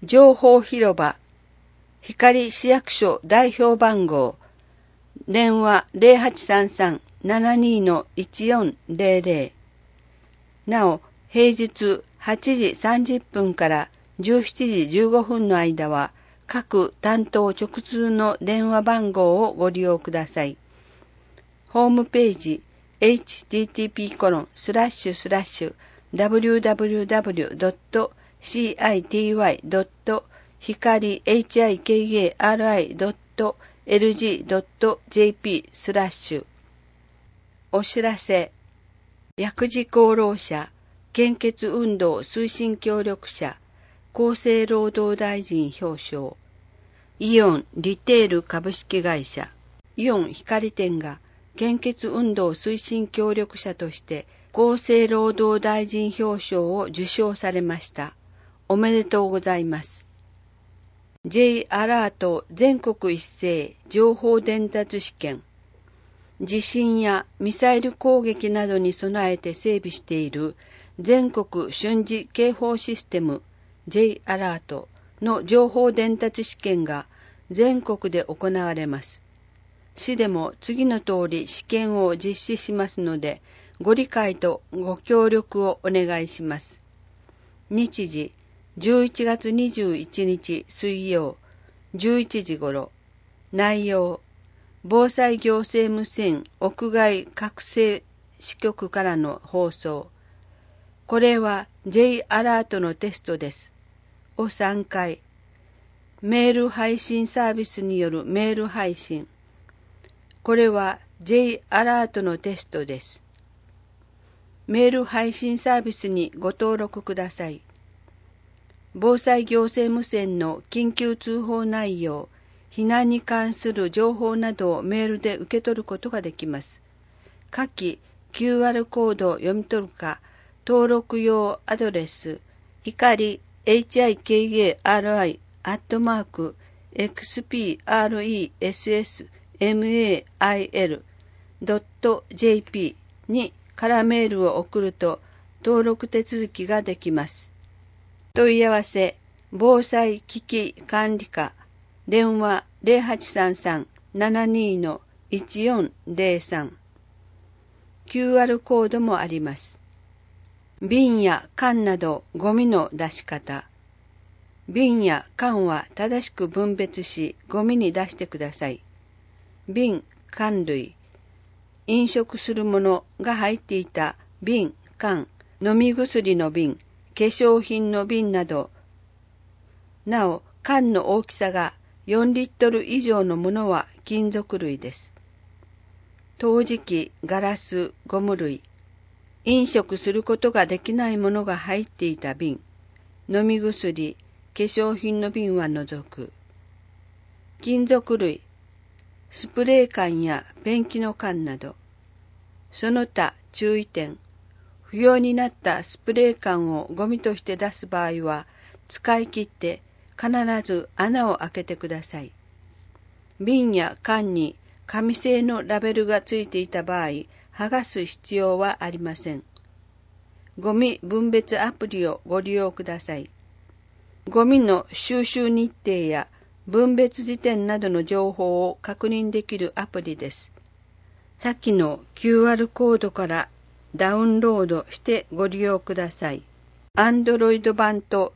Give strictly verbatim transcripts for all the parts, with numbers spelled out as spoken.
情報広場、光市役所代表番号、電話 ゼロはちさんさん ななにのいちよんゼロゼロ。なお、平日はちじさんじゅっぷんからじゅうしちじじゅうごふんの間は、各担当直通の電話番号をご利用ください。ホームページ、エイチティーティーピーコロンスラッシュスラッシュダブリューダブリューダブリュードットシーアイティーワイドットひかりエイチアイケーエーアールアイドットエルジードットジェーピースラッシュ。お知らせ。薬事功労者、献血運動推進協力者、厚生労働大臣表彰。イオンリテール株式会社、イオン光店が献血運動推進協力者として厚生労働大臣表彰を受賞されました。おめでとうございます。J アラート全国一斉情報伝達試験。地震やミサイル攻撃などに備えて整備している全国瞬時警報システム J アラートの情報伝達試験が全国で行われます。市でも次の通り試験を実施しますので、ご理解とご協力をお願いします。日時じゅういちがつにじゅういちにち水曜じゅういちじ頃。内容、防災行政無線屋外各制支局からの放送。これは J アラートのテストです。をさんかい。メール配信サービスによるメール配信。これは J アラートのテストです。メール配信サービスにご登録ください。防災行政無線の緊急通報内容、避難に関する情報などをメールで受け取ることができます。下記 キューアール コードを読み取るか、登録用アドレス、ひかり エイチアイケーエーアールアイ アットマーク エックスピーアールイーエスエスエムエーアイエル ドット ジェーピー にからメールを送ると登録手続きができます。問い合わせ、防災危機管理課、電話 ゼロはちさんさん ななにのいちよんゼロさん。キューアール コードもあります。瓶や缶などゴミの出し方。瓶や缶は正しく分別し、ゴミに出してください。瓶、缶類、飲食するものが入っていた瓶、缶、飲み薬の瓶、化粧品の瓶など。なお、缶の大きさがよんリットル以上のものは金属類です。陶磁器、ガラス、ゴム類。飲食することができないものが入っていた瓶。飲み薬、化粧品の瓶は除く。金属類。スプレー缶やペンキの缶など。その他注意点。不要になったスプレー缶をゴミとして出す場合は、使い切って必ず穴を開けてください。瓶や缶に紙製のラベルがついていた場合、剥がす必要はありません。ゴミ分別アプリをご利用ください。ゴミの収集日程や分別時点などの情報を確認できるアプリです。先の キューアール コードからダウンロードしてご利用ください。Android 版と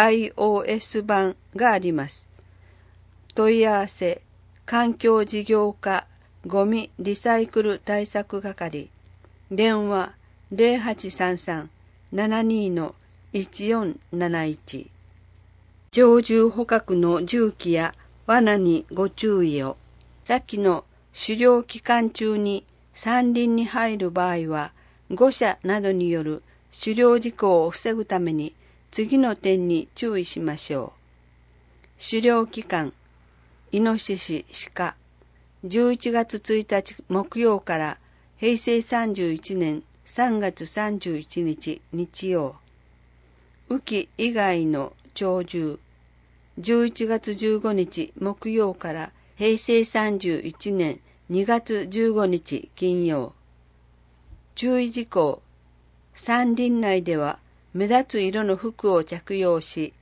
iOS 版があります。問い合わせ、環境事業課ゴミリサイクル対策係、電話 ゼロはちさんさん ななにのいちよんなないち。鳥獣捕獲の重機や罠にご注意を。先の狩猟期間中に山林に入る場合は、誤射などによる狩猟事故を防ぐために次の点に注意しましょう。狩猟期間、イノシシ、鹿、じゅういちがつついたち木曜からへいせいさんじゅういちねんさんがつさんじゅういちにち日曜。雨季以外の鳥獣、じゅういちがつじゅうごにち木曜からへいせいさんじゅういちねんにがつじゅうごにち金曜。注意事項。山林内では目立つ色の服を着用し、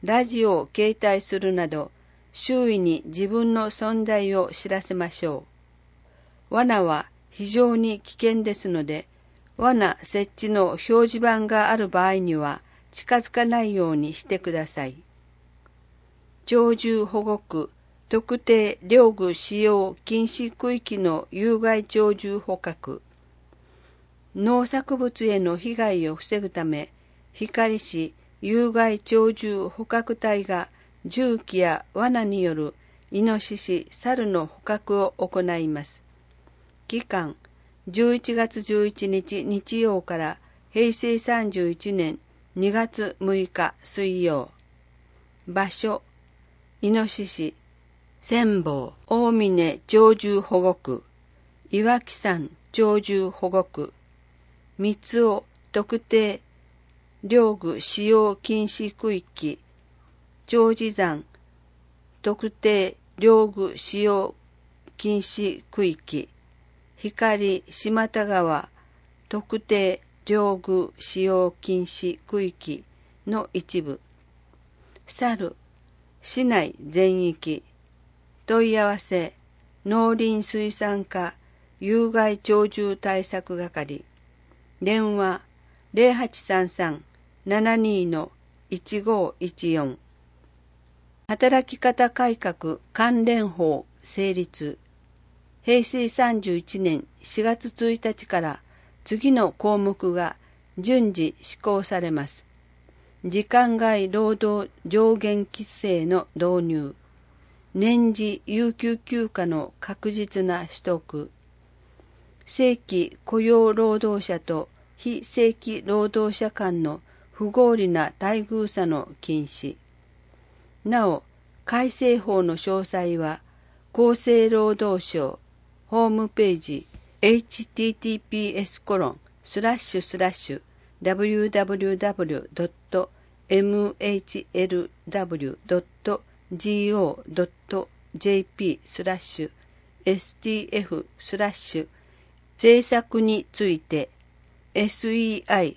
ラジオを携帯するなど、周囲に自分の存在を知らせましょう。罠は非常に危険ですので、罠設置の表示板がある場合には近づかないようにしてください。鳥獣保護区特定猟具使用禁止区域の有害鳥獣捕獲。農作物への被害を防ぐため、光市有害鳥獣捕獲隊が重機や罠によるイノシシ、猿の捕獲を行います。期間、じゅういちがつじゅういちにち日曜からへいせいさんじゅういちねんにがつむいか水曜。場所、イノシシ、千房、大峰鳥獣保護区、岩木山鳥獣保護区、三つ尾特定猟具使用禁止区域、長寿山特定猟具使用禁止区域、光島田川特定猟具使用禁止区域の一部。猿、市内全域。問い合わせ、農林水産課有害鳥獣対策係。電話、ゼロはちさんさん ななにー いちごいちよん。働き方改革関連法成立。へいせいさんじゅういちねんしがつついたちから次の項目が順次施行されます。時間外労働上限規制の導入。年次有給休暇の確実な取得。正規雇用労働者と非正規労働者間の不合理な待遇差の禁止。なお、改正法の詳細は厚生労働省ホームページ エイチティーティーピーエスコロンスラッシュスラッシュダブリューダブリューダブリュードットエムエイチエルダブリュードットジーオードットジェーピー スラッシュ エスティーエフ スラッシュ政策について セイサク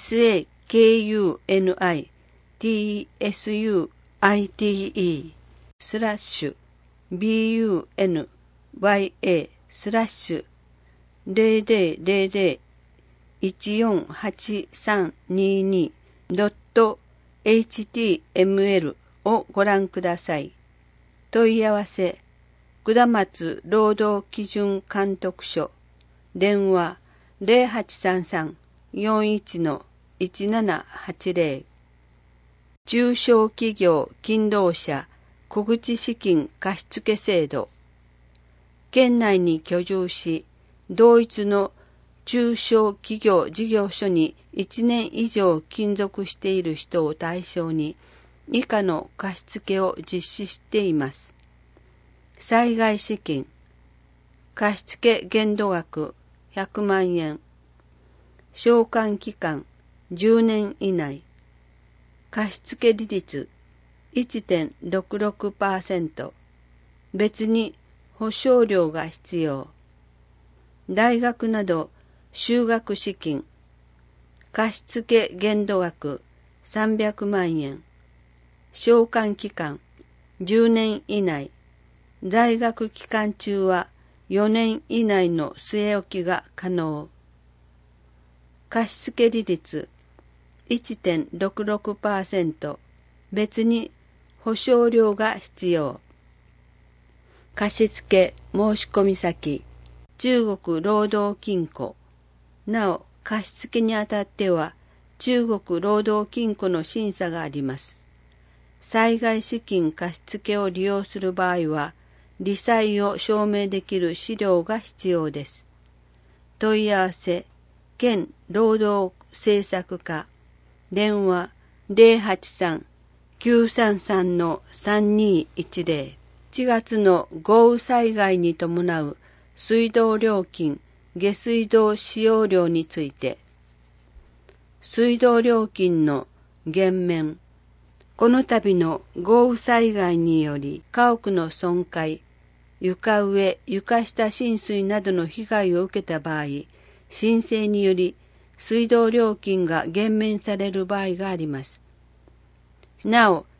TSUITE スラッシュ BUNYA スラッシュゼロゼロゼロゼロいちよんはちさんににドット エイチティーエムエル をご覧ください。問い合わせ、下松労働基準監督署、電話ゼロはちさんさん よんいち いちななはちゼロ。中小企業勤労者小口資金貸付制度。県内に居住し、同一の中小企業事業所にいちねん以上勤続している人を対象に以下の貸付を実施しています。災害資金、貸付限度額ひゃくまんえん、償還期間じゅうねん以内、貸付利率 いってんろくろくパーセント、別に保証料が必要。大学など修学資金、貸付限度額さんびゃくまんえん、償還期間じゅうねん以内、在学期間中はよねん以内の据え置きが可能。貸付利率 いってんろくろくパーセント、別に保証料が必要。貸付申込先、中国労働金庫。なお、貸付にあたっては、中国労働金庫の審査があります。災害資金貸付を利用する場合は、利災を証明できる資料が必要です。問い合わせ、県労働政策課、電話ゼロはちさん きゅうさんさん さんにいちゼロ。いちがつの豪雨災害に伴う水道料金、下水道使用料について、水道料金の減免。この度の豪雨災害により家屋の損壊、床上、床下浸水などの被害を受けた場合、申請により水道料金が減免される場合があります。なお、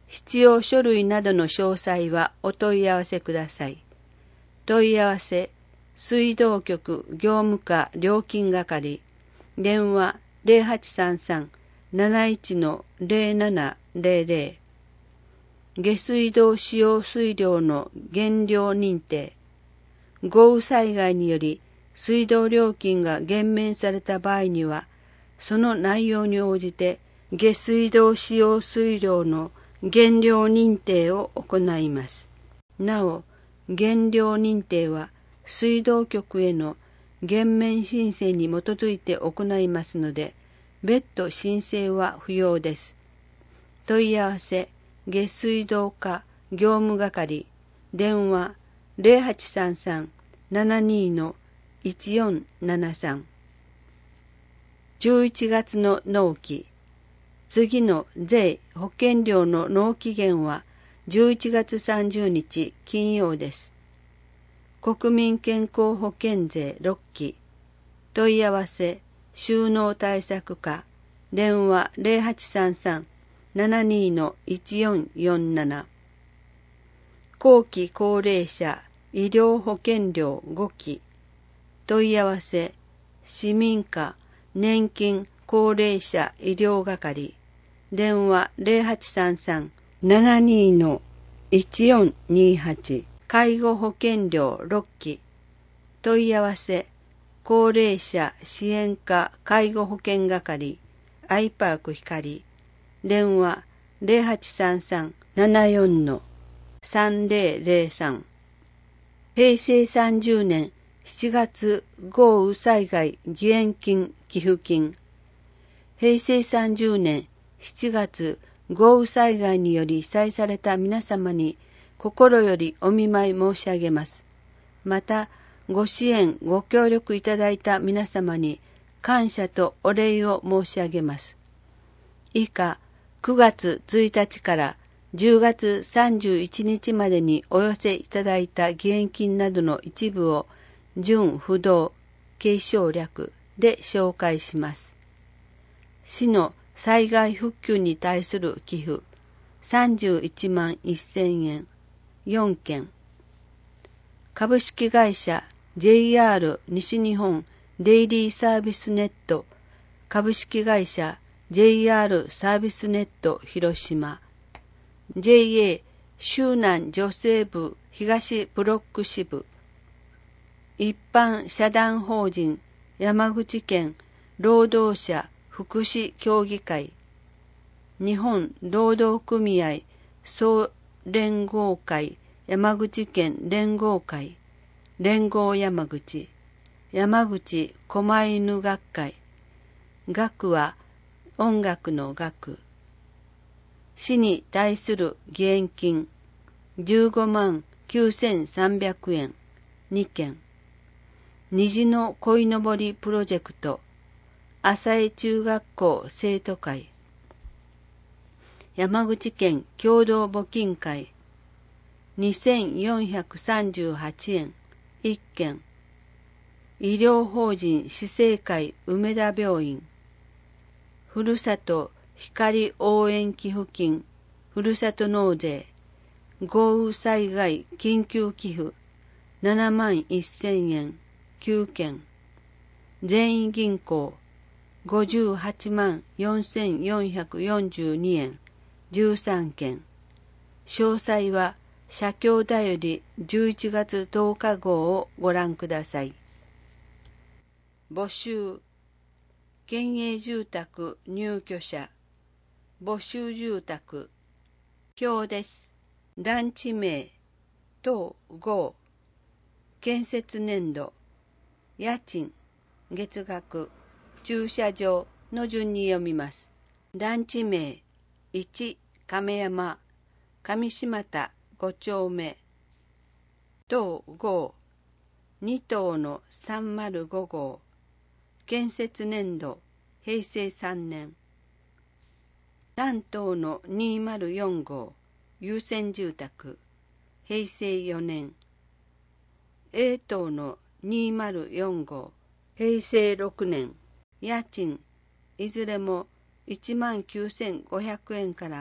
必要書類などの詳細はお問い合わせください。問い合わせ、水道局業務課料金係、電話 ゼロはちさんさん なないち ゼロななゼロゼロ、下水道使用水量の減量認定、豪雨災害により水道料金が減免された場合には、その内容に応じて下水道使用水量の減量認定を行います。なお、減量認定は水道局への減免申請に基づいて行いますので、別途申請は不要です。問い合わせ、下水道課業務係、電話 ゼロはちさんさん ななに いちよんななさん。じゅういちがつの納期。次の税・保険料の納期限はじゅういちがつさんじゅうにち金曜です。国民健康保険税ろっき。問い合わせ、収納対策課、電話 ゼロはちさんさん ななに いちよんよんなな。後期高齢者医療保険料ごき。問い合わせ、市民課年金高齢者医療係、電話 ゼロはちさんさん ななに いちよんにはち。介護保険料ろっき。問い合わせ、高齢者支援課介護保険係、アイパーク光、電話ゼロはちさんさん ななよん さんゼロゼロさん。平成さんじゅうねんしちがつ豪雨災害義援金寄付金。平成さんじゅうねんしちがつ豪雨災害により被災された皆様に心よりお見舞い申し上げます。また、ご支援ご協力いただいた皆様に感謝とお礼を申し上げます。以下、くがつついたちからじゅうがつさんじゅういちにちまでにお寄せいただいた義援金などの一部を準不動、継承略で紹介します。市の災害復旧に対する寄付さんじゅういちまんせんえんよんけん。株式会社 ジェイアール 西日本デイリーサービスネット、株式会社 ジェイアール サービスネット広島、ジェイエー 周南女性部東ブロック支部、一般社団法人山口県労働者福祉協議会、日本労働組合総連合会山口県連合会、連合山口、山口狛犬学会、学は音楽の学、市に対する義援金じゅうごまんきゅうせんさんびゃくえんにけん、虹の鯉のぼりプロジェクト、浅江中学校生徒会、山口県共同募金会にせんよんひゃくさんじゅうはちえんいっけん、医療法人市政会梅田病院、ふるさと光応援寄付金ふるさと納税、豪雨災害緊急寄付ななまんせんえんきゅうけん、全員銀行ごじゅうはちまんよんせんよんひゃくよんじゅうにえんじゅうさんけん。詳細は社協だよりじゅういちがつとおか号をご覧ください。募集、県営住宅入居者、募集住宅、表です。団地名、等号、建設年度、家賃、月額、駐車場の順に読みます。団地名、いち、亀山、上島田ご丁目、等号、に棟のさんまるご号、建設年度、平成さんねん。さん棟のにまるよん号、優先住宅、平成よねん。A 棟のにまるよん号、平成ろくねん。家賃、いずれもいちまんきゅうせんごひゃくえんから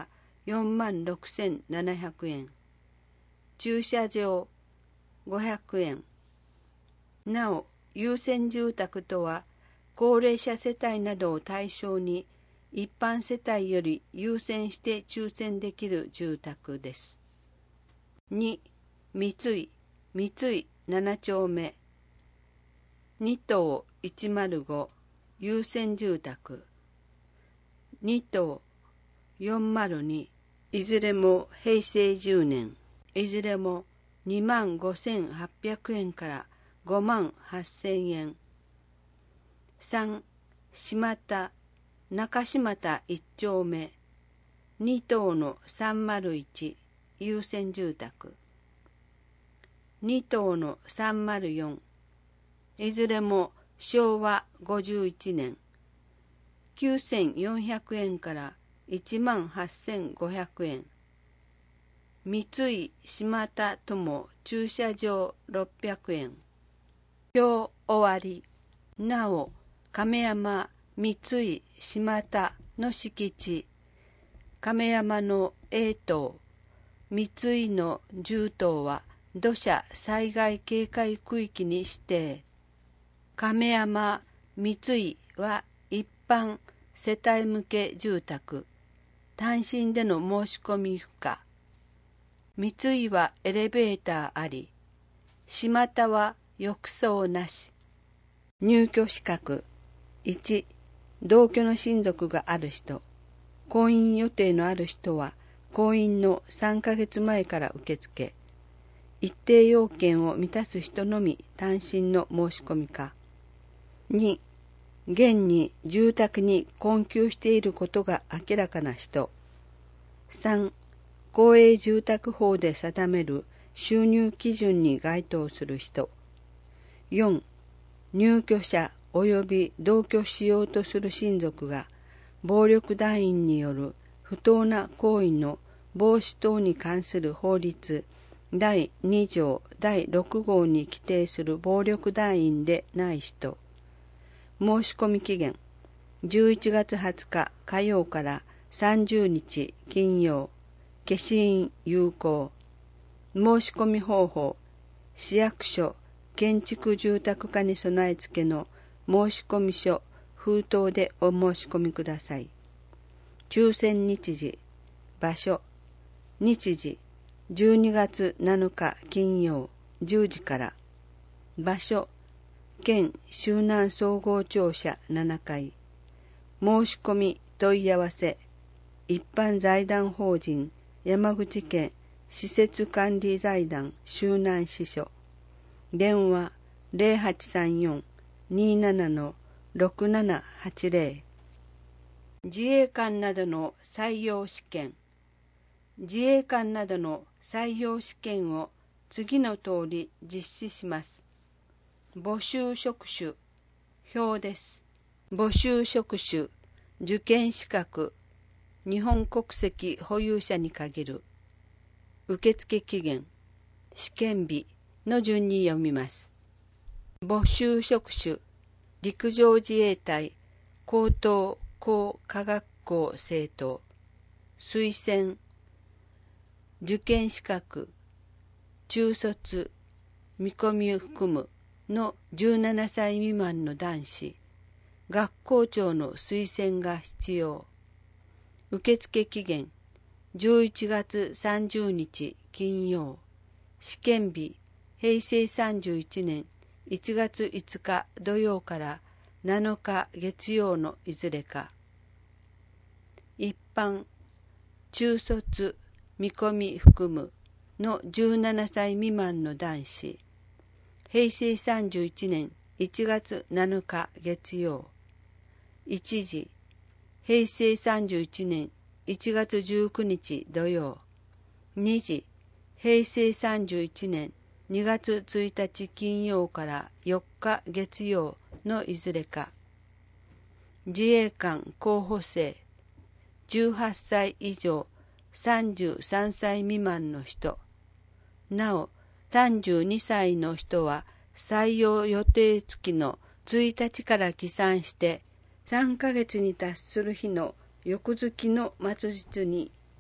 よんまんろくせんななひゃくえん。駐車場ごひゃくえん。なお、優先住宅とは、高齢者世帯などを対象に、一般世帯より優先して抽選できる住宅です。に、三井、三井なな丁目。に棟いちまるご、優先住宅。に棟よんまるに、いずれもへいせいじゅうねん。いずれもにまんごせんはっぴゃくえんからごまんはっせんえん。さん、島田、中島田いち丁目。に棟のさんまるいち、優先住宅。に棟のさんまるよん。いずれもしょうわごじゅういちねん。きゅうせんよんひゃくえんからいちまんはっせんごひゃくえん。三井島田友駐車場ろっぴゃくえん。今日終わり。なお、亀山三井島田の敷地、亀山の A 棟、三井のじゅう棟は土砂災害警戒区域に指定。亀山三井は一般世帯向け住宅、単身での申し込み不可。三井はエレベーターあり、島田は浴槽なし。入居資格。いち、同居の親族がある人。婚姻予定のある人は、婚姻のさんかげつまえから受付。一定要件を満たす人のみ単身の申し込みか。に、現に住宅に困窮していることが明らかな人。さん、公営住宅法で定める収入基準に該当する人。よん、入居者及び同居しようとする親族が暴力団員による不当な行為の防止等に関する法律だいに条だいろく号に規定する暴力団員でない人。申し込み期限じゅういちがつはつか火曜からさんじゅうにち金曜。消印有効。申し込み方法。市役所建築住宅課に備え付けの申込書封筒でお申し込みください。抽選日時。場所。日時じゅうにがつなのか金曜じゅうじから。場所。県周南総合庁舎ななかい。申し込み問い合わせ。一般財団法人山口県施設管理財団周南支所。電話 ゼロはちさんよん にーなな ろくななはちゼロ。自衛官などの採用試験。自衛官などの採用試験を次の通り実施します。募集職種表です。募集職種受験資格日本国籍保有者に限る。受付期限試験日の順に読みます。募集職種陸上自衛隊高等工科学校生徒推薦受験資格中卒見込みを含むのじゅうななさい未満の男子学校長の推薦が必要。受付期限じゅういちがつさんじゅうにち金曜。試験日へいせいさんじゅういちねんいちがついつか土曜からなのか月曜のいずれか。一般中卒見込み含むのじゅうななさい未満の男子へいせいさんじゅういちねんいちがつなのか月曜。一時へいせいさんじゅういちねんいちがつじゅうくにち土曜。二時へいせいさんじゅういちねんにがつついたち金曜からよっか月曜のいずれか。自衛官候補生じゅうはっさい以上さんじゅうさんさい未満の人。なおさんじゅうにさいの人は採用予定月のついたちから起算してさんかげつに達する日の翌月の末日に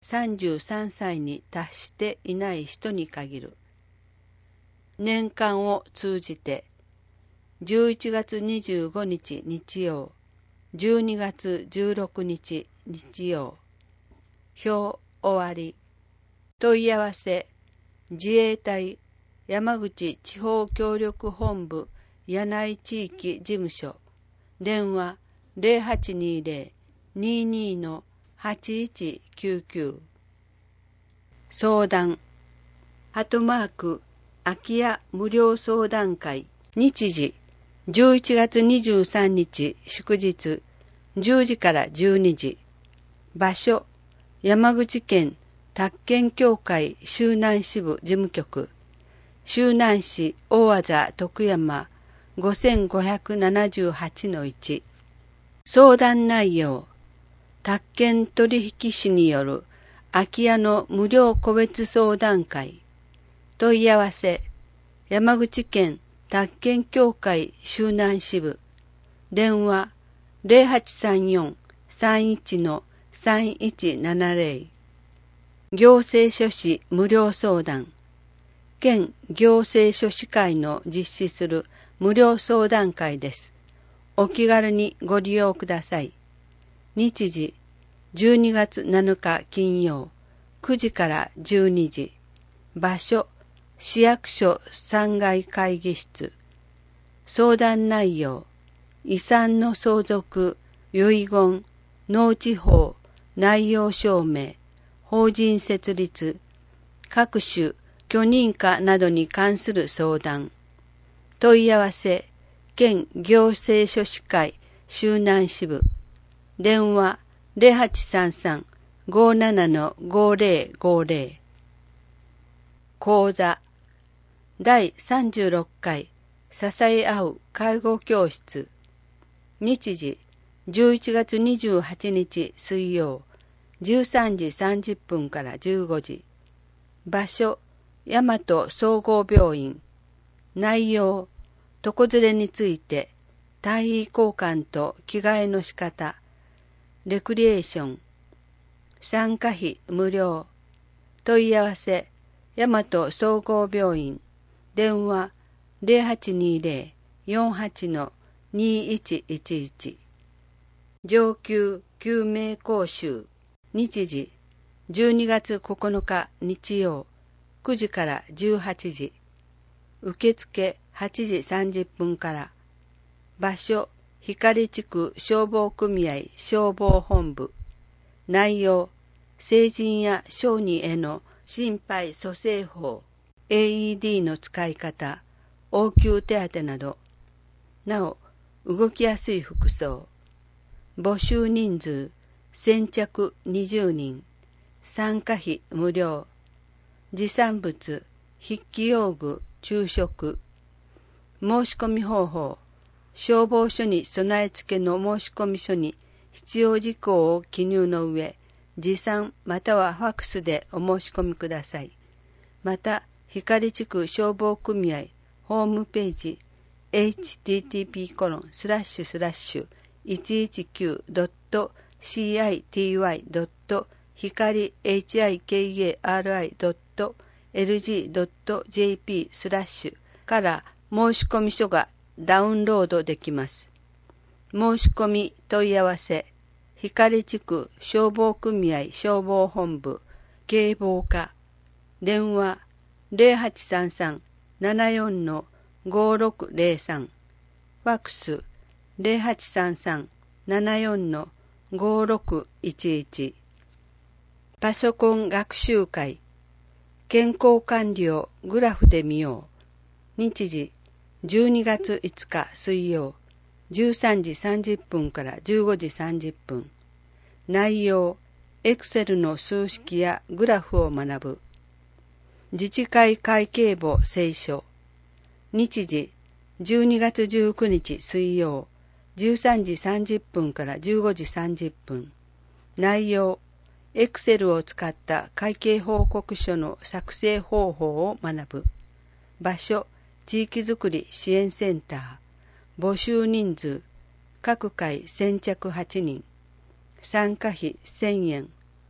さんじゅうさんさいに達していない人に限る。年間を通じてじゅういちがつにじゅうごにち日曜、じゅうにがつじゅうろくにち日曜。表終わり。問い合わせ自衛隊山口地方協力本部柳井地域事務所、電話 ゼロはちにゼロ にーにー のはちいちきゅうきゅう。相談ハトマーク空き家無料相談会。日時じゅういちがつにじゅうさんにち祝日じゅうじからじゅうにじ。場所山口県宅建協会周南支部事務局、周南市大字徳山 ごせんごひゃくななじゅうはちのいち。相談内容宅建取引士による空き家の無料個別相談会。問い合わせ山口県宅建協会周南支部、電話 ゼロはちさんよん さんいち のさんいちななゼロ。行政書士無料相談。県行政書士会の実施する無料相談会です。お気軽にご利用ください。日時じゅうにがつなのか金曜くじからじゅうにじ。場所市役所さんがい会議室。相談内容遺産の相続、遺言、農地法、内容証明、法人設立、各種許認可などに関する相談。問い合わせ県行政書士会周南支部、電話 ゼロはちさんさん ごーなな のごーぜろごーぜろ。講座だいさんじゅうろっかい支え合う介護教室。日時じゅういちがつにじゅうはちにち水曜じゅうさんじさんじゅっぷんからじゅうごじ。場所大和総合病院。内容床ずれについて、体位交換と着替えの仕方、レクリエーション。参加費無料。問い合わせ大和総合病院、電話 ゼロはちにゼロ よんはち のにいちいちいち。上級救命講習。日時じゅうにがつここのか日曜くじからじゅうはちじ。受付はちじさんじゅっぷんから。場所光地区消防組合消防本部。内容成人や小児への心肺蘇生法、 エーイーディー の使い方、応急手当など。なお動きやすい服装。募集人数先着にじゅうにん。参加費無料。持参物筆記用具、昼食。申し込み方法消防署に備え付けの申込書に必要事項を記入の上、持参またはファックスでお申し込みください。また光地区消防組合ホームページ エイチティーティーピーコロンスラッシュスラッシュいちいちきゅうドットシーアイティーワイドット光 エイチアイケーエーアールアイドットエルジードットジェーピー スラッシュから申込書がダウンロードできます。申し込み問い合わせ光地区消防組合消防本部警防課、電話 ゼロはちさんさん ななよん のごろくゼロさん。ファックスゼロはちさんさん ななよん のごろくいちいち。パソコン学習会健康管理をグラフで見よう。日時じゅうにがついつか水曜じゅうさんじさんじゅっぷんからじゅうごじさんじゅっぷん。内容エクセルの数式やグラフを学ぶ。自治会会計簿清書。日時じゅうにがつじゅうくにち水曜じゅうさんじさんじゅっぷんからじゅうごじさんじゅっぷん。内容エクセルを使った会計報告書の作成方法を学ぶ。場所地域づくり支援センター。募集人数各回先着はちにん。参加費せんえん。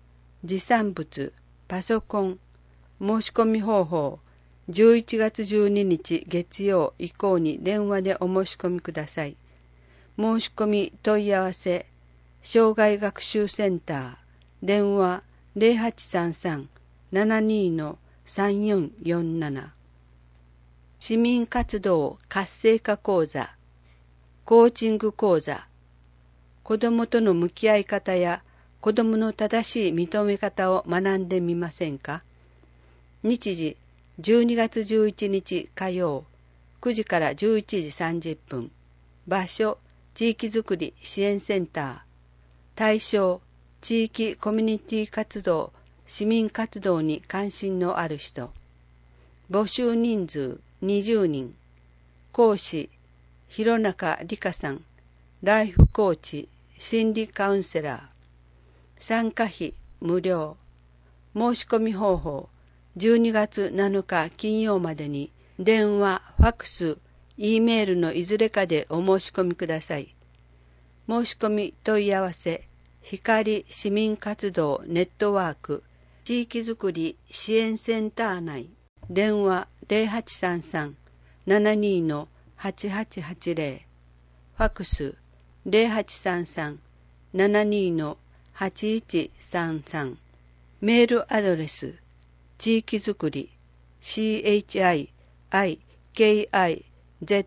持産物、パソコン、申し込み方法、じゅういちがつじゅうににち月曜以降に電話でお申し込みください。申し込み問い合わせ、障害学習センター、電話 ゼロはちさんさん ななにのさんよんよんなな。市民活動活性化講座、コーチング講座、子どもとの向き合い方や子どもの正しい認め方を学んでみませんか。日時じゅうにがつじゅういちにち火曜くじからじゅういちじさんじゅっぷん、場所地域づくり支援センター、対象地域コミュニティ活動市民活動に関心のある人、募集人数にじゅうにん、講師弘中理香さん、ライフコーチ心理カウンセラー、参加費無料。申し込み方法、じゅうにがつなのか金曜までに電話、ファックス、Eメールのいずれかでお申し込みください。申し込み問い合わせ、光市民活動ネットワーク地域づくり支援センター内、電話ゼロはちさんさん ななにのはちはちはちゼロ、ファックスゼロはちさんさん ななにのはちいちさんさん、メールアドレス、地域づくり チヒキズ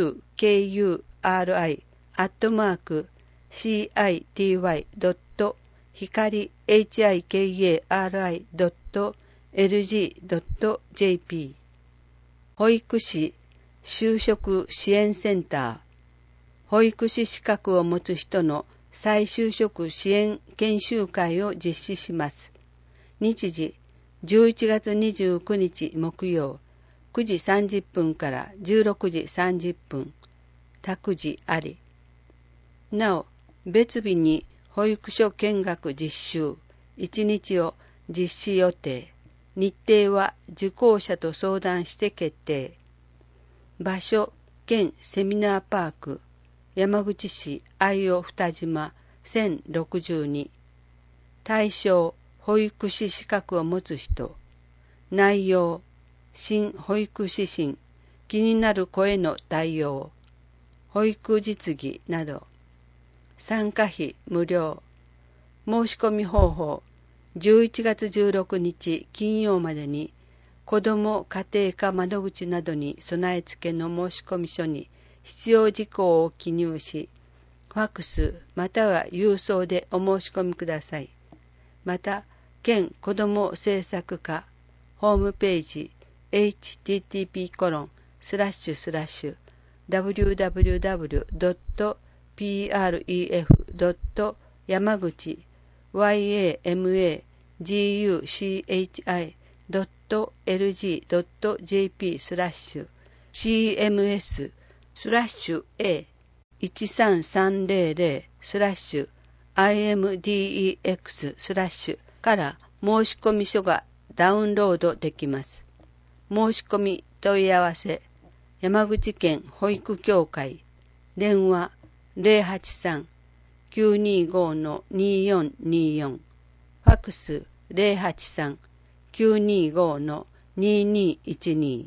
クリ アットマーク シーアイティーワイ ドット 光 ヒカリ ドット エルジー ドット ジェーピー 保育士就職支援センター、保育士資格を持つ人の再就職支援研修会を実施します。日時じゅういちがつにじゅうくにち木曜くじさんじゅっぷんからじゅうろくじさんじゅっぷん、託児あり。なお、別日に保育所見学実習いちにちを実施予定。日程は受講者と相談して決定。場所、県セミナーパーク、山口市愛尾二島せんろくじゅうに。対象、保育士資格を持つ人。内容、新保育指針、気になる声の対応、保育実技など。参加費無料。申し込み方法、じゅういちがつじゅうろくにち金曜までに子ども家庭科窓口などに備え付けの申込書に必要事項を記入し、ファックスまたは郵送でお申し込みください。また、県子ども政策課ホームページ エイチティーティーピーコロンスラッシュスラッシュダブリューダブリューダブリュードットピーアールイーエフドットやまぐちワイエーエムエージーユーシーエイチアイドットエルジードットジェーピースラッシュシーエムエススラッシュ エーいちさんさんゼロゼロスラッシュ アイエムディーイーエックス スラッシュから申込書がダウンロードできます。申し込み問い合わせ、山口県保育協会、電話ゼロはちさん きゅうにご によんによん、ファックスゼロはちさん きゅうにご ににいちに。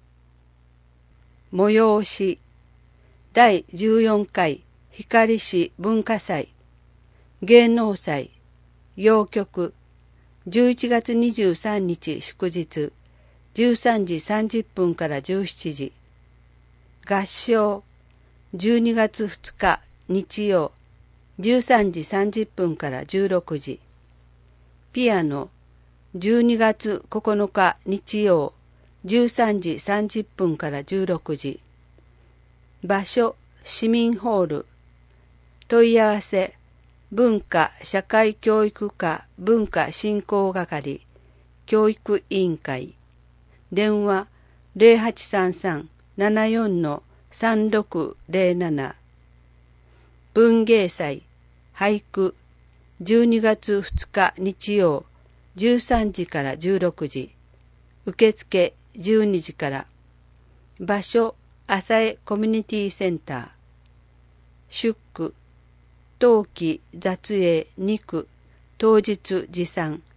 催しだいじゅうよんかい光市文化祭、芸能祭、謡曲、じゅういちがつにじゅうさんにち祝日、じゅうさんじさんじゅっぷんからじゅうしちじ。合唱、じゅうにがつふつか日曜、じゅうさんじさんじゅっぷんからじゅうろくじ。ピアノ、じゅうにがつここのか日曜、じゅうさんじさんじゅっぷんからじゅうろくじ。場所、市民ホール。問い合わせ、文化社会教育課文化振興係教育委員会、電話ゼロはちさんさん ななよん さんろくゼロなな。文芸祭俳句、じゅうにがつふつか日曜、じゅうさんじからじゅうろくじ。受付じゅうにじから。場所、浅江コミュニティセンター。出区、冬季雑営にく、当日持参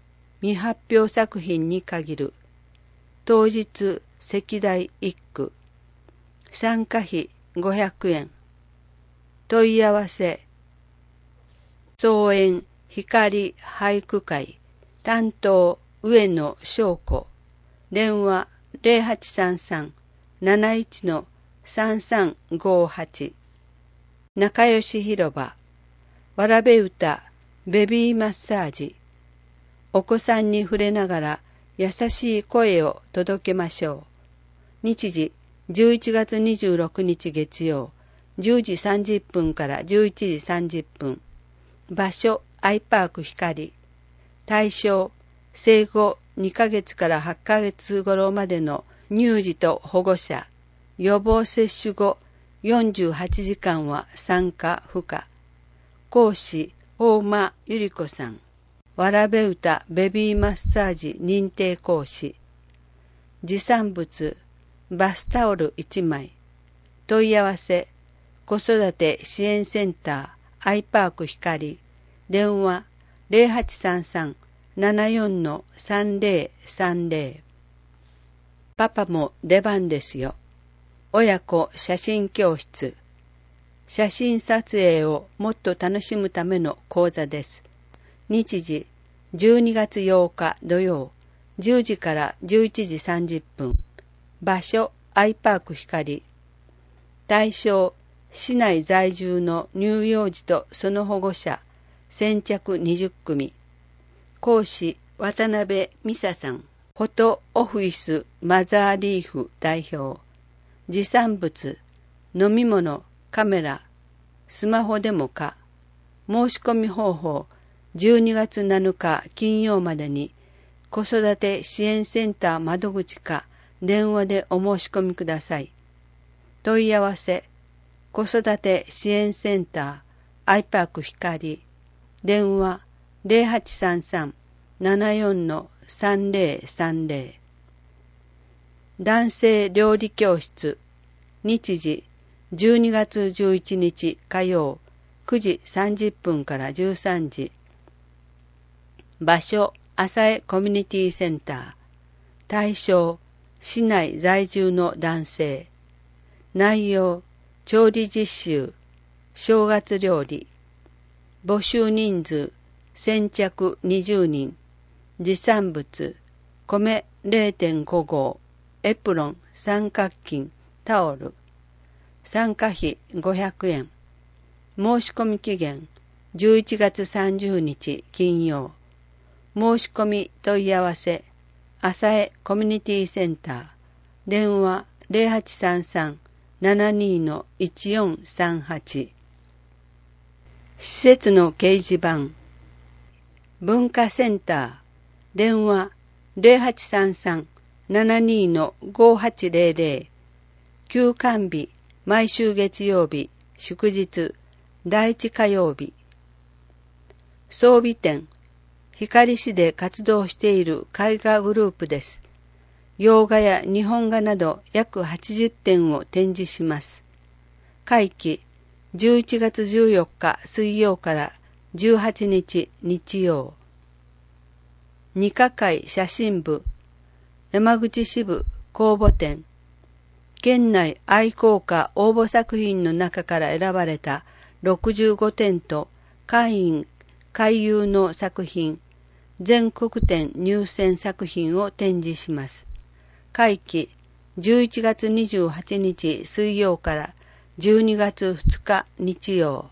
未発表作品に限る。当日席代一句。参加費ごひゃくえん。問い合わせ。草園光俳句会担当上野翔子。電話 ゼロはちさんさん なないち さんさんごはち。仲良し広場。わらべ歌ベビーマッサージ。お子さんに触れながら優しい声を届けましょう。日時じゅういちがつにじゅうろくにち月曜じゅうじさんじゅっぷんからじゅういちじさんじゅっぷん。場所アイパーク光。対象生後にかげつからはちかげつ頃までの乳児と保護者。予防接種後よんじゅうはちじかんは参加不可。講師大間ゆり子さん。わらべ歌ベビーマッサージ認定講師。持参物バスタオルいちまい。問い合わせ子育て支援センターアイパーク光。電話 ゼロはちさんさん ななよん さんぜろさんぜろ。パパも出番ですよ。親子写真教室。写真撮影をもっと楽しむための講座です。日時じゅうにがつようか土曜じゅうじからじゅういちじさんじゅっぷん。場所アイパーク光。対象市内在住の乳幼児とその保護者先着にじゅっくみ。講師渡辺美沙さん。フォトオフィスマザーリーフ代表。持参物飲み物カメラスマホでもか。申し込み方法じゅうにがつなのか金曜までに子育て支援センター窓口か電話でお申し込みください。問い合わせ子育て支援センターアイパーク光。電話 ゼロはちさんさん ななよん さんぜろさんぜろ。男性料理教室。日時じゅうにがつじゅういちにち火曜くじさんじゅっぷんからじゅうさんじ。場所浅江コミュニティセンター。対象市内在住の男性。内容調理実習正月料理。募集人数先着にじゅうにん。持参物米 れいてんご 合エプロン三角巾タオル。参加費ごひゃくえん。申し込み期限じゅういちがつさんじゅうにち金曜。申し込み問い合わせ浅江コミュニティセンター。電話 ゼロはちさんさん ななにのいちよんさんはち。施設の掲示板。文化センター。電話 ゼロはちさんさん ななにのごはちぜろぜろ。休館日毎週月曜日祝日第一火曜日。装備店光市で活動している絵画グループです。洋画や日本画など約はちじゅってんを展示します。会期じゅういちがつじゅうよっか水曜からじゅうはちにち日曜。二課会写真部山口支部公募展。県内愛好家応募作品の中から選ばれたろくじゅうごてんと会員回遊の作品全国展入選作品を展示します。会期じゅういちがつにじゅうはちにち水曜からじゅうにがつふつか日曜。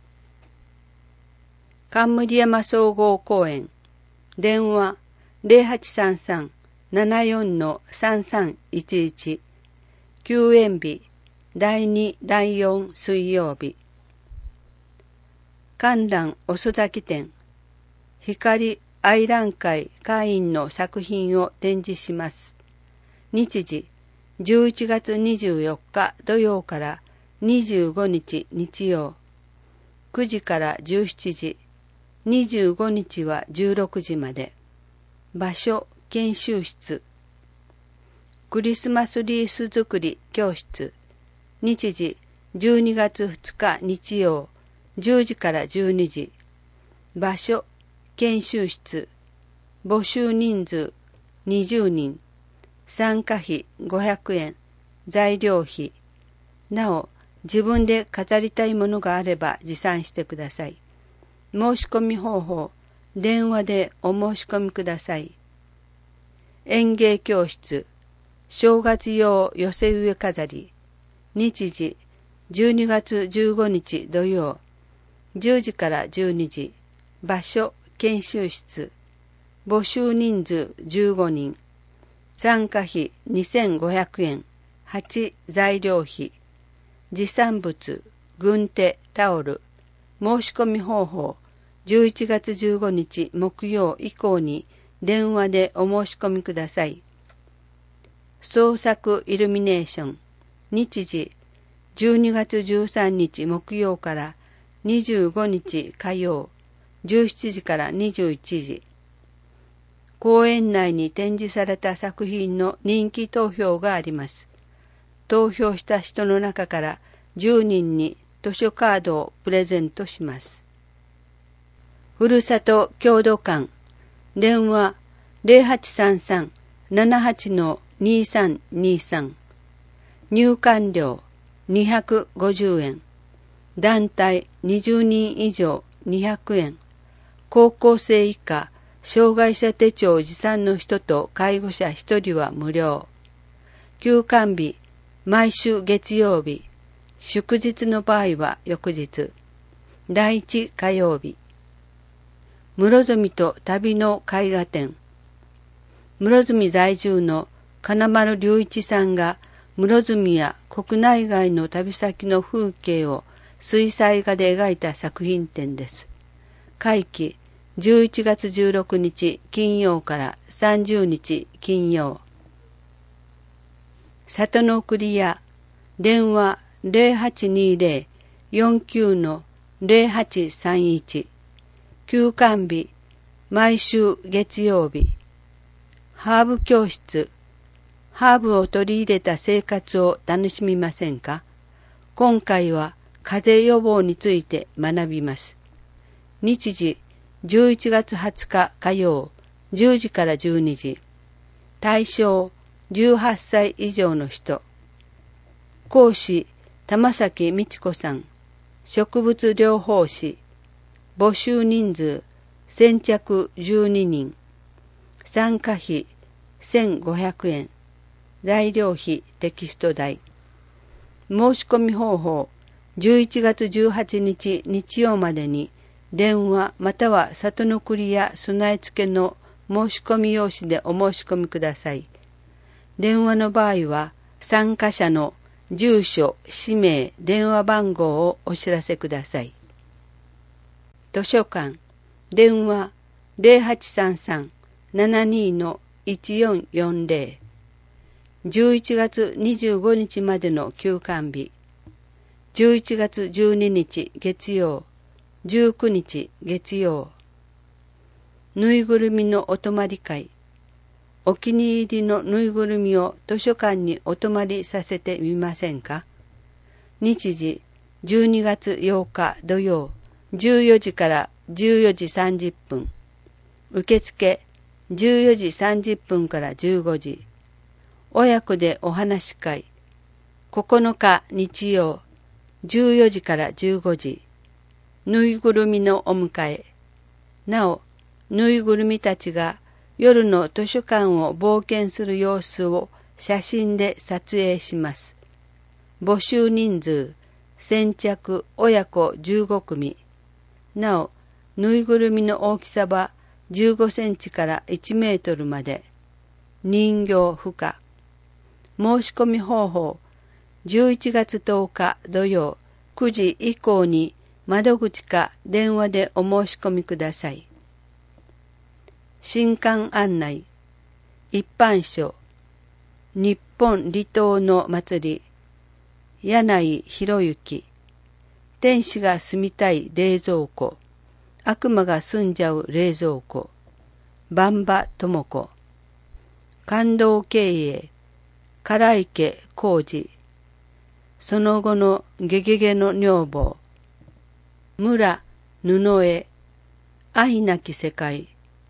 冠山総合公園。電話 ゼロはちさんさん ななよん さんさんいちいち。休園日だいにだいよん水曜日。観覧遅咲き展。光愛覧会会員の作品を展示します。日時じゅういちがつにじゅうよっか土曜からにじゅうごにち日曜。くじからじゅうしちじ。にじゅうごにちはじゅうろくじまで。場所研修室。クリスマスリース作り教室。日時じゅうにがつふつか日曜じゅうじからじゅうにじ。場所研修室。 募集人数にじゅうにん、参加費ごひゃくえん、材料費。なお、自分で飾りたいものがあれば持参してください。申し込み方法、電話でお申し込みください。園芸教室、正月用寄せ植え飾り、日時、じゅうにがつじゅうごにち土曜、じゅうじからじゅうにじ、場所、研修室、募集人数じゅうごにん、参加費にせんごひゃくえん、はち材料費、持参物、軍手、タオル、申し込み方法、じゅういちがつじゅうごにち木曜以降に電話でお申し込みください。創作イルミネーション、日時、じゅうにがつじゅうさんにち木曜からにじゅうごにち火曜、じゅうしちじからにじゅういちじ。公園内に展示された作品の人気投票があります。投票した人の中からじゅうにんに図書カードをプレゼントします。ふるさと郷土館、電話 ゼロはちさんさん ななはち にさんにさん、入館料にひゃくごじゅうえん、団体にじゅうにん以上にひゃくえん、高校生以下、障害者手帳持参の人と介護者ひとりは無料。休館日、毎週月曜日、祝日の場合は翌日、第一火曜日。室積と旅の絵画展。室積在住の金丸隆一さんが室積や国内外の旅先の風景を水彩画で描いた作品展です。会期じゅういちがつじゅうろくにち金曜からさんじゅうにち金曜。里の送り屋、電話 ゼロはちにゼロ よんきゅう ゼロはちさんいち、休館日、毎週月曜日。ハーブ教室、ハーブを取り入れた生活を楽しみませんか？今回は風邪予防について学びます。日時、じゅういちがつはつか火曜、じゅうじからじゅうにじ。対象、じゅうはっさい以上の人。講師、玉崎美智子さん。植物療法士。募集人数、先着じゅうににん。参加費、せんごひゃくえん。材料費、テキスト代。申し込み方法、じゅういちがつじゅうはちにち日曜までに、電話または里の栗や備え付けの申し込み用紙でお申し込みください。電話の場合は参加者の住所、氏名、電話番号をお知らせください。図書館、電話 ゼロはちさんさん ななにのいちよんよんゼロ、じゅういちがつにじゅうごにちまでの休館日、じゅういちがつじゅうににち月曜、じゅうくにち月曜。ぬいぐるみのお泊まり会。お気に入りのぬいぐるみを図書館にお泊まりさせてみませんか？日時、じゅうにがつようか土曜、じゅうよじからじゅうよじさんじゅっぷん。受付、じゅうよじさんじゅっぷんからじゅうごじ。親子でお話し会。ここのか日曜、じゅうよじからじゅうごじ。ぬいぐるみのお迎え。なお、ぬいぐるみたちが夜の図書館を冒険する様子を写真で撮影します。募集人数、先着親子じゅうごくみ。なお、ぬいぐるみの大きさはじゅうごセンチからいちメートルまで。人形不可。申し込み方法、じゅういちがつとおか土曜くじ以降に窓口か電話でお申し込みください。新刊案内、一般書、日本離島の祭り、柳井博之、天使が住みたい冷蔵庫、悪魔が住んじゃう冷蔵庫、番場智子、感動経営、唐池浩二、その後のゲゲゲの女房、村布江、愛なき世界、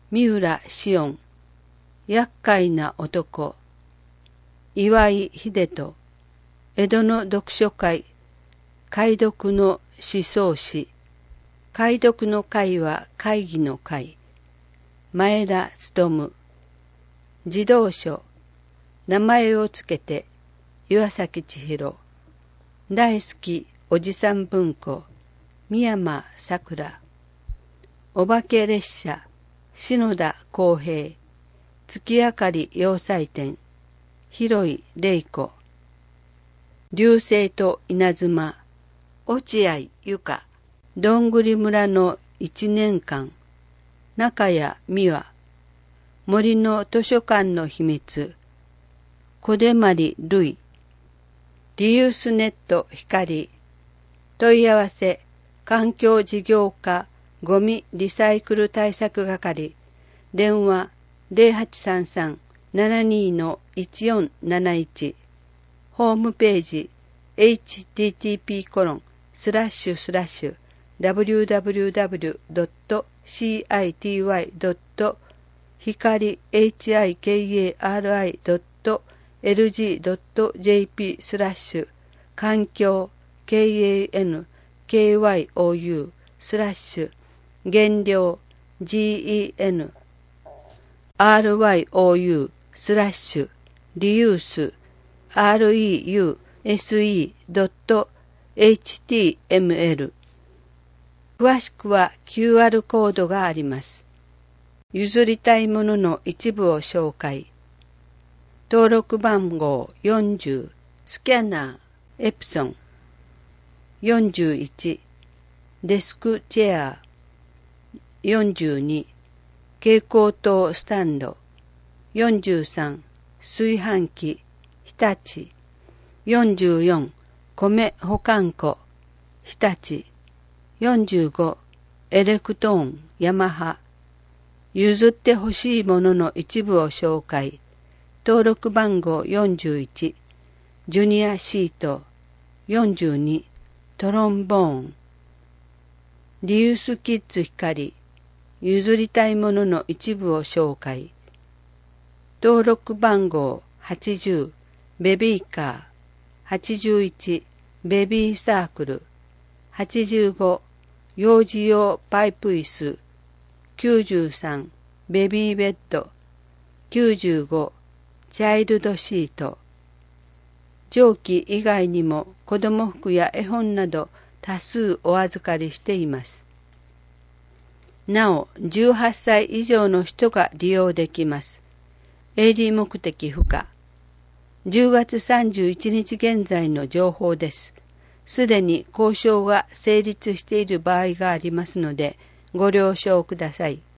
三浦紫音、厄介な男、岩井秀人、江戸の読書会、解読の思想史、解読の会は会議の会、前田勉、児童書、名前をつけて、岩崎千尋、大好きおじさん文庫、三山さくら、お化け列車、篠田康平、月明かり洋裁店、広井玲子、流星と稲妻、落合由香、どんぐり村の一年間、中谷美和、森の図書館の秘密、小出まりるい、リユースネット光、問い合わせ、環境事業課ゴミリサイクル対策係、電話 ゼロはちさんさん ななにのいちよんなないち、ホームページ エイチティーティーピーコロンスラッシュスラッシュダブリューダブリューダブリュードットシーアイティーワイドットひかりエイチアイケーエーアールアイドットエルジードットジェーピースラッシュ環境 ケーエーエヌケーワイオーユー スラッシュ原料 ジーイーエヌアールワイオーユー スラッシュリユース アールイーユーエスイー ドット エイチティーエムエル 詳しくは キューアール コードがあります。譲りたいものの一部を紹介。登録番号よんじゅう、スキャナー、エプソン。よんじゅういち、デスクチェア。よんじゅうに、蛍光灯スタンド。よんじゅうさん、炊飯器、日立。よんじゅうよん、米保管庫、日立。よんじゅうご、エレクトーン、ヤマハ。譲ってほしいものの一部を紹介。登録番号よんじゅういち、ジュニアシート。よんじゅうに、トロンボーン。リユースキッズ光。譲りたいものの一部を紹介。登録番号はちじゅう、ベビーカー。はちじゅういち、ベビーサークル。はちじゅうご、幼児用パイプ椅子。きゅうじゅうさん、ベビーベッド。きゅうじゅうご、チャイルドシート。上記以外にも子供服や絵本など多数お預かりしています。なお、じゅうはっさい以上の人が利用できます。営利目的不可。じゅうがつさんじゅういちにち現在の情報です。すでに交渉が成立している場合がありますので、ご了承ください。